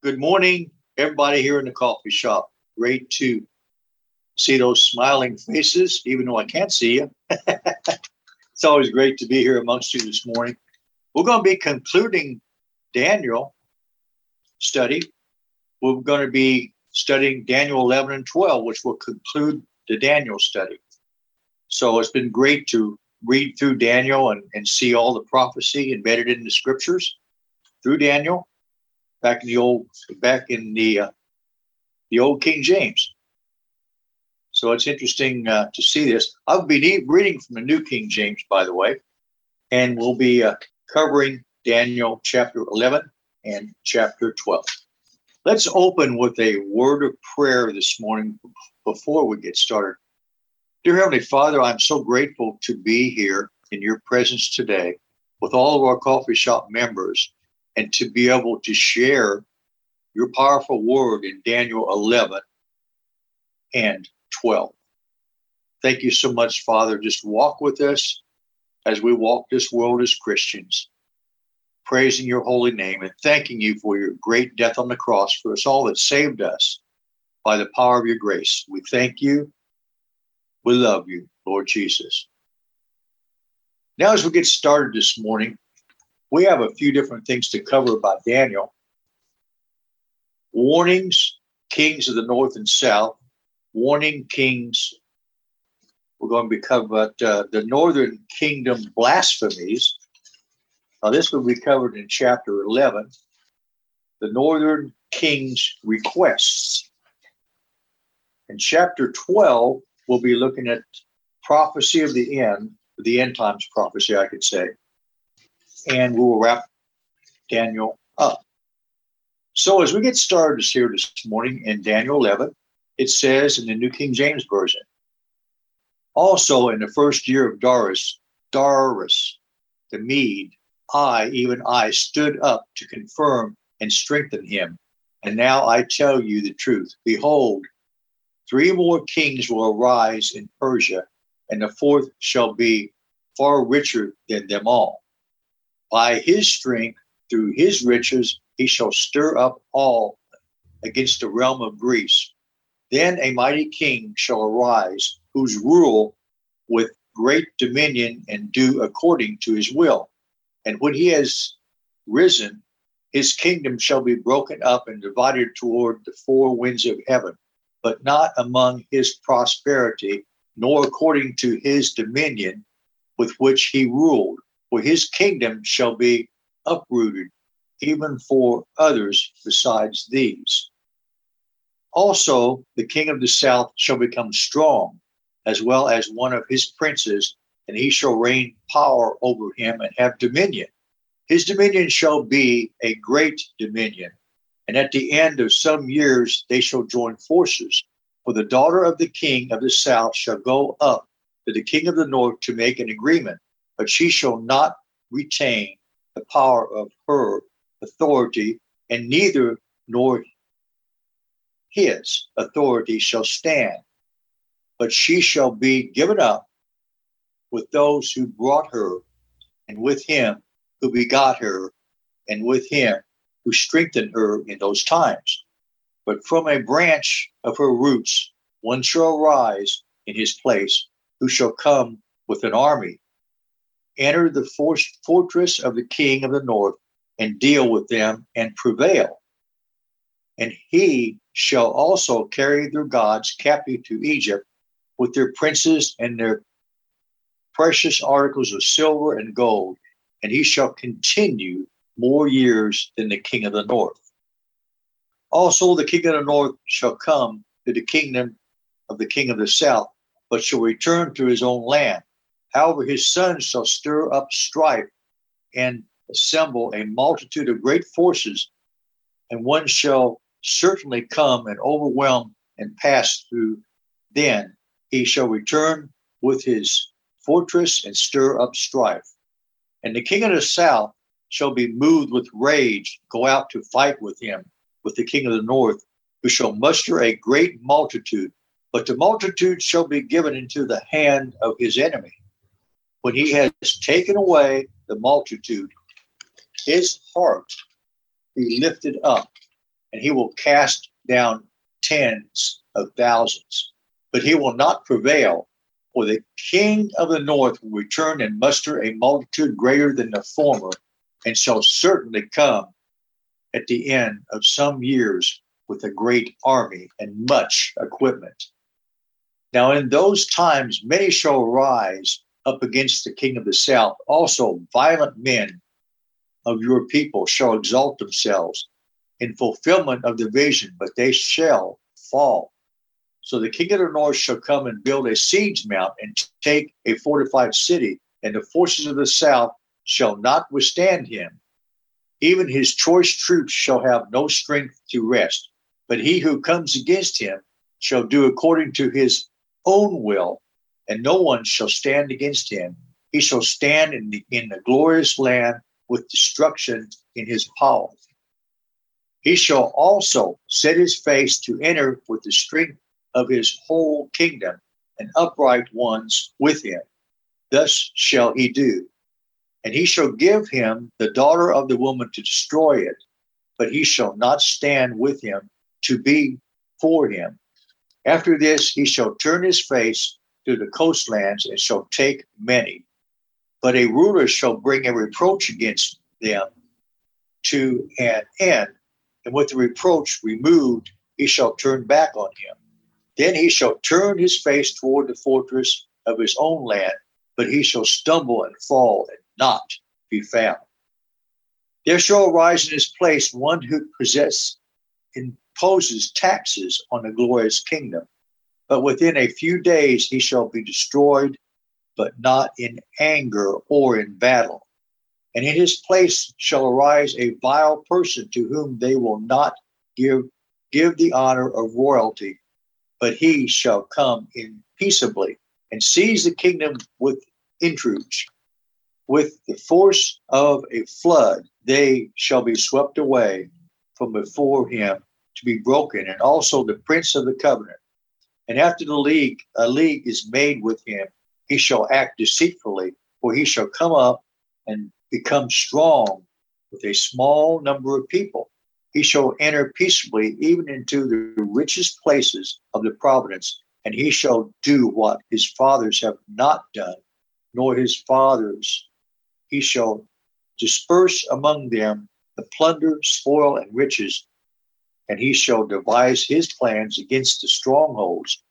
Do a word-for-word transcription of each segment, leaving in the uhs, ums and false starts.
Good morning, everybody here in the coffee shop. Great to see those smiling faces, even though I can't see you. It's always great to be here amongst you this morning. We're going to be concluding Daniel study. We're going to be studying Daniel eleven and twelve, which will conclude the Daniel study. So it's been great to read through Daniel and, and see all the prophecy embedded in the scriptures through Daniel. Back in the old, back in the uh, the old King James. So it's interesting uh, to see this. I'll be reading from the New King James, by the way, and we'll be uh, covering Daniel chapter eleven and chapter twelve. Let's open with a word of prayer this morning before we get started. Dear Heavenly Father, I'm so grateful to be here in your presence today with all of our coffee shop members, and to be able to share your powerful word in Daniel eleven and twelve. Thank you so much, Father. Just walk with us as we walk this world as Christians, praising your holy name and thanking you for your great death on the cross for us all that saved us by the power of your grace. We thank you. We love you, Lord Jesus. Now, as we get started this morning, we have a few different things to cover about Daniel. Warnings, kings of the north and south. Warning kings. We're going to be covering about uh, the northern kingdom blasphemies. Now, this will be covered in chapter eleven. The northern king's requests. In chapter twelve, we'll be looking at prophecy of the end, the end times prophecy, I could say. And we will wrap Daniel up. So as we get started here this morning in Daniel eleven, it says in the New King James Version, also in the first year of Darius, Darius the Mede, I, even I, stood up to confirm and strengthen him. And now I tell you the truth. Behold, three more kings will arise in Persia, and the fourth shall be far richer than them all. By his strength, through his riches, he shall stir up all against the realm of Greece. Then a mighty king shall arise, whose rule with great dominion and do according to his will. And when he has risen, his kingdom shall be broken up and divided toward the four winds of heaven, but not among his prosperity, nor according to his dominion with which he ruled. For his kingdom shall be uprooted, even for others besides these. Also, the king of the south shall become strong, as well as one of his princes, and he shall reign power over him and have dominion. His dominion shall be a great dominion, and at the end of some years they shall join forces. For the daughter of the king of the south shall go up to the king of the north to make an agreement, but she shall not retain the power of her authority, and neither nor his authority shall stand, but she shall be given up with those who brought her, and with him who begot her, and with him who strengthened her in those times. But from a branch of her roots one shall arise in his place, who shall come with an army, enter the for- fortress of the king of the north, and deal with them and prevail. And he shall also carry their gods captive to Egypt, with their princes and their precious articles of silver and gold, and he shall continue more years than the king of the north. Also the king of the north shall come to the kingdom of the king of the south, but shall return to his own land. However, his sons shall stir up strife and assemble a multitude of great forces, and one shall certainly come and overwhelm and pass through. Then he shall return with his fortress and stir up strife. And the king of the south shall be moved with rage, go out to fight with him, with the king of the north, who shall muster a great multitude. But the multitude shall be given into the hand of his enemy. When he has taken away the multitude, his heart be lifted up, and he will cast down tens of thousands. But he will not prevail, for the king of the north will return and muster a multitude greater than the former, and shall certainly come at the end of some years with a great army and much equipment. Now in those times many shall arise up against the king of the south. Also violent men of your people shall exalt themselves in fulfillment of the vision, but they shall fall. So the king of the north shall come and build a siege mount and take a fortified city, and the forces of the south shall not withstand him. Even his choice troops shall have no strength to rest, but he who comes against him shall do according to his own will, and no one shall stand against him. He shall stand in the, in the glorious land with destruction in his power. He shall also set his face to enter with the strength of his whole kingdom, and upright ones with him. Thus shall he do. And he shall give him the daughter of the woman to destroy it, but he shall not stand with him to be for him. After this he shall turn his face to the coastlands and shall take many. But a ruler shall bring a reproach against them to an end, and with the reproach removed he shall turn back on him. Then he shall turn his face toward the fortress of his own land, but he shall stumble and fall and not be found. There shall arise in his place one who possess, imposes taxes on the glorious kingdom, but within a few days he shall be destroyed, but not in anger or in battle. And in his place shall arise a vile person to whom they will not give, give the honor of royalty, but he shall come in peaceably and seize the kingdom with intrigues. With the force of a flood, they shall be swept away from before him to be broken, and also the prince of the covenant. And after the league, a league is made with him, he shall act deceitfully, for he shall come up and become strong with a small number of people. He shall enter peaceably even into the richest places of the province, and he shall do what his fathers have not done, nor his fathers. He shall disperse among them the plunder, spoil, and riches, and he shall devise his plans against the strongholds,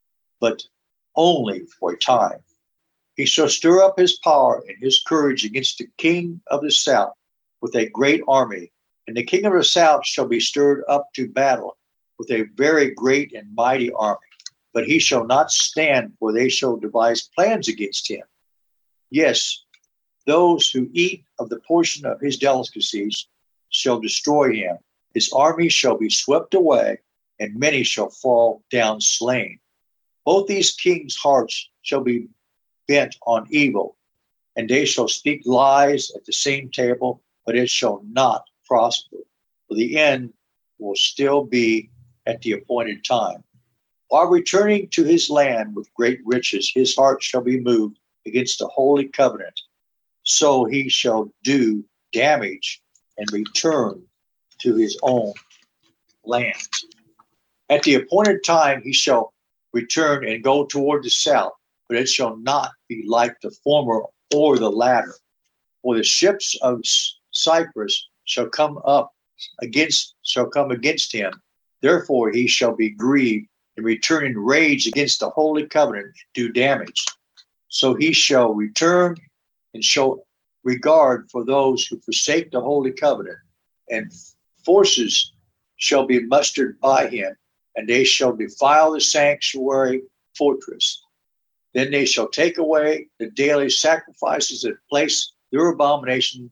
but only for a time. He shall stir up his power and his courage against the king of the south with a great army, and the king of the south shall be stirred up to battle with a very great and mighty army. But he shall not stand, for they shall devise plans against him. Yes, those who eat of the portion of his delicacies shall destroy him. His army shall be swept away, and many shall fall down slain. Both these kings' hearts shall be bent on evil, and they shall speak lies at the same table, but it shall not prosper. For the end will still be at the appointed time. While returning to his land with great riches, his heart shall be moved against the holy covenant. So he shall do damage and return to his own land. At the appointed time he shall return and go toward the south, but it shall not be like the former or the latter. For the ships of Cyprus shall come up against shall come against him. Therefore he shall be grieved and return in rage against the holy covenant, do damage. So he shall return and show regard for those who forsake the holy covenant, and forces shall be mustered by him, and they shall defile the sanctuary fortress. Then they shall take away the daily sacrifices and place their abomination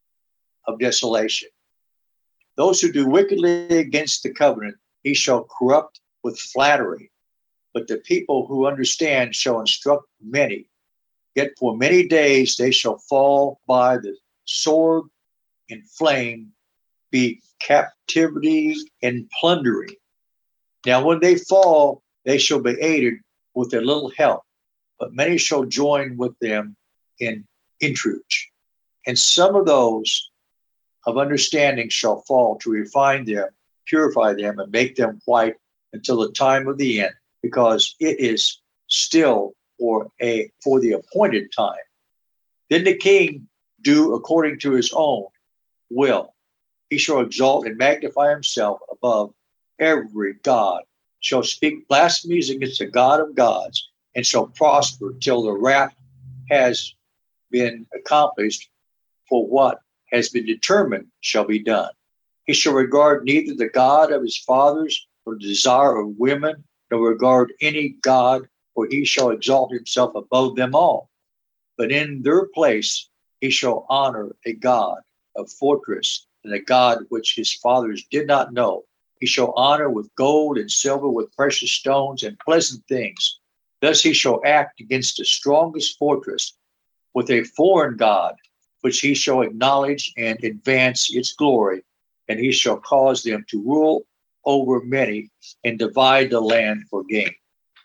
of desolation. Those who do wickedly against the covenant, he shall corrupt with flattery. But the people who understand shall instruct many. Yet for many days they shall fall by the sword and flame, be captivity and plundering. Now when they fall, they shall be aided with a little help, but many shall join with them in intrigue. And some of those of understanding shall fall to refine them, purify them and make them white until the time of the end, because it is still for a for the appointed time. Then the king do according to his own will. He shall exalt and magnify himself above every god, shall speak blasphemies against the God of gods, and shall prosper till the wrath has been accomplished, for what has been determined shall be done. He shall regard neither the God of his fathers, nor the desire of women, nor regard any God, for he shall exalt himself above them all. But in their place he shall honor a God of fortress, and a God which his fathers did not know. He shall honor with gold and silver, with precious stones and pleasant things. Thus he shall act against the strongest fortress, with a foreign God, which he shall acknowledge and advance its glory, and he shall cause them to rule over many and divide the land for gain.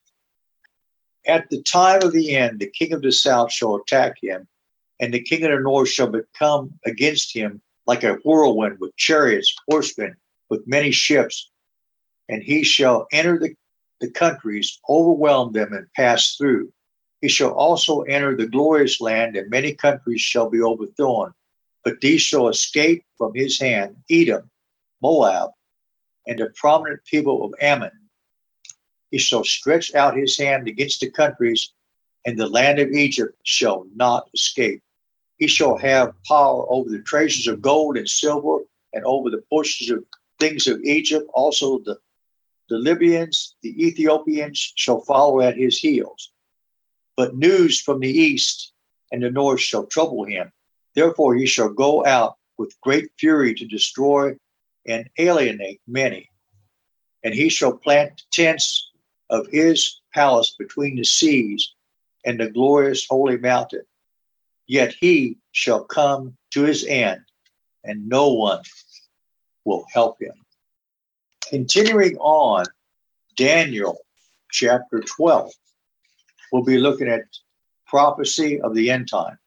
At the time of the end, the king of the south shall attack him, and the king of the north shall become against him like a whirlwind, with chariots, horsemen, with many ships, and he shall enter the, the countries, overwhelm them, and pass through. He shall also enter the glorious land, and many countries shall be overthrown. But these shall escape from his hand: Edom, Moab, and the prominent people of Ammon. He shall stretch out his hand against the countries, and the land of Egypt shall not escape. He shall have power over the treasures of gold and silver, and over the portions of things of Egypt. Also the, the Libyans, the Ethiopians shall follow at his heels. But news from the east and the north shall trouble him. Therefore he shall go out with great fury to destroy and alienate many. And he shall plant tents of his palace between the seas and the glorious holy mountain. Yet he shall come to his end, and no one will help him. Continuing on, Daniel chapter twelve. We'll be looking at prophecy of the end time.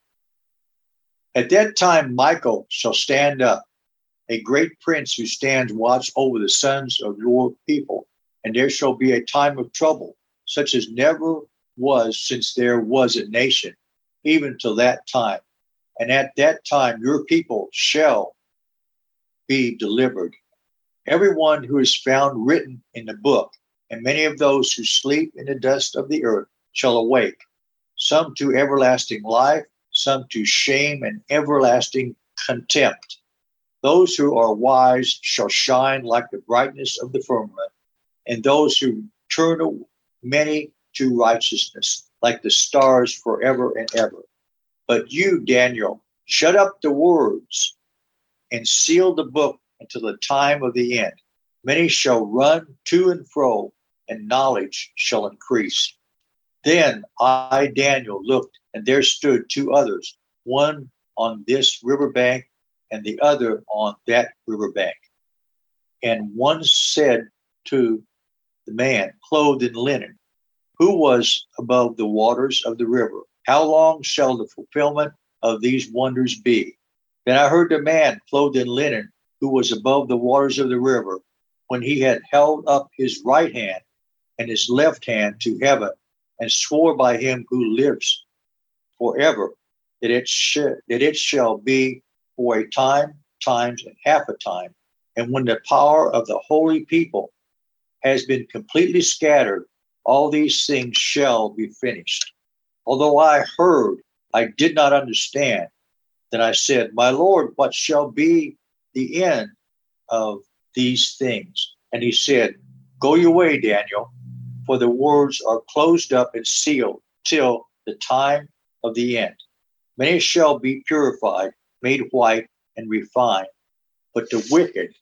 At that time, Michael shall stand up, a great prince who stands watch over the sons of your people. And there shall be a time of trouble, such as never was since there was a nation, even till that time. And at that time, your people shall be delivered. Everyone who is found written in the book, and many of those who sleep in the dust of the earth shall awake, some to everlasting life, some to shame and everlasting contempt. Those who are wise shall shine like the brightness of the firmament, and those who turn many to righteousness, like the stars forever and ever. But you, Daniel, shut up the words and seal the book until the time of the end. Many shall run to and fro, and knowledge shall increase. Then I, Daniel, looked, and there stood two others, one on this riverbank and the other on that riverbank. And one said to the man clothed in linen, who was above the waters of the river, how long shall the fulfillment of these wonders be? Then I heard the man clothed in linen, who was above the waters of the river, when he had held up his right hand and his left hand to heaven, and swore by him who lives forever, that it, sh- that it shall be for a time, times, and half a time. And when the power of the holy people has been completely scattered, all these things shall be finished. Although I heard, I did not understand. Then I said, my Lord, what shall be the end of these things? And he said, go your way, Daniel, for the words are closed up and sealed till the time of the end. Many shall be purified, made white, and refined, but the wicked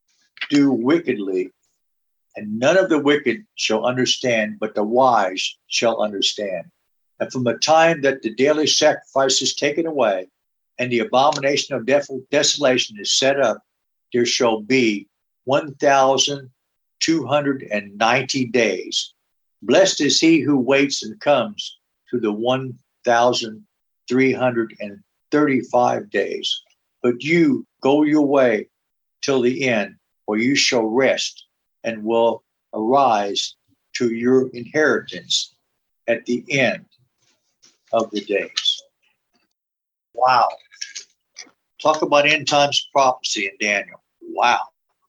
do wickedly, and none of the wicked shall understand, but the wise shall understand. And from the time that the daily sacrifice is taken away, and the abomination of desolation is set up, there shall be one thousand two hundred ninety days. Blessed is he who waits and comes to the one thousand three hundred thirty-five days. But you go your way till the end, for you shall rest and will arise to your inheritance at the end of the days. Wow. Talk about end times prophecy in Daniel. Wow.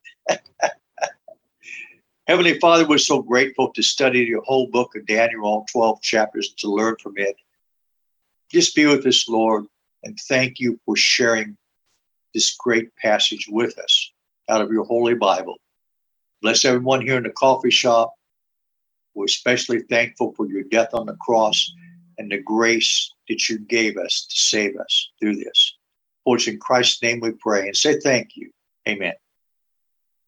Heavenly Father, we're so grateful to study your whole book of Daniel, all twelve chapters, to learn from it. Just be with us, Lord, and thank you for sharing this great passage with us out of your holy Bible. Bless everyone here in the coffee shop. We're especially thankful for your death on the cross and the grace that you gave us to save us through this. For it's in Christ's name we pray and say thank you. Amen.